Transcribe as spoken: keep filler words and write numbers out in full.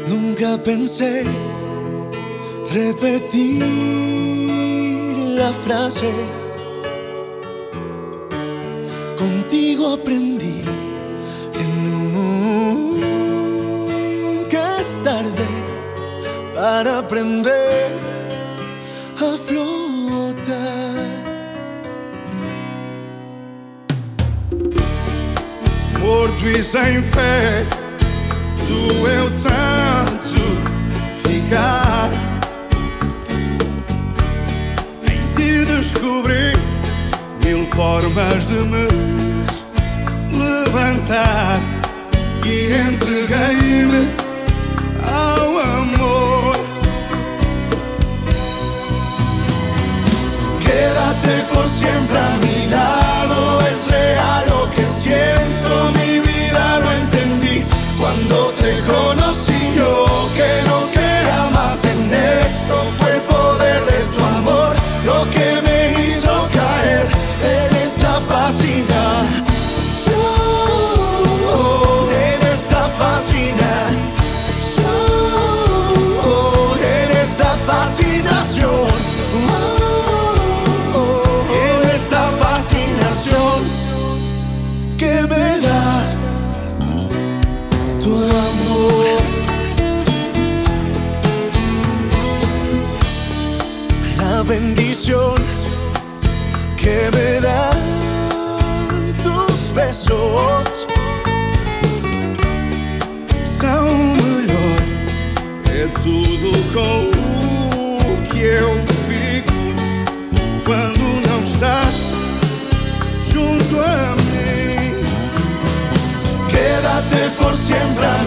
Nunca pensé repetir la frase. Contigo aprendí que nunca es tarde para aprender a flotar. Morto e sem fé, doeu tanto ficar. Em ti descobri mil formas de me levantar e entreguei-me ao amor. Quédate por siempre a mi lado, es real lo que siento, mi vida lo entendí cuando te conocí. Yo que no crea más en esto, fue el poder de tu amor lo que me hizo caer en esta fascinación, en esta fascinación, en esta fascinación. Que me da tu amor, la bendición que me dan tus besos São o melhor, é tudo com o que eu fico quando não estás junto a mim. Quédate por siempre a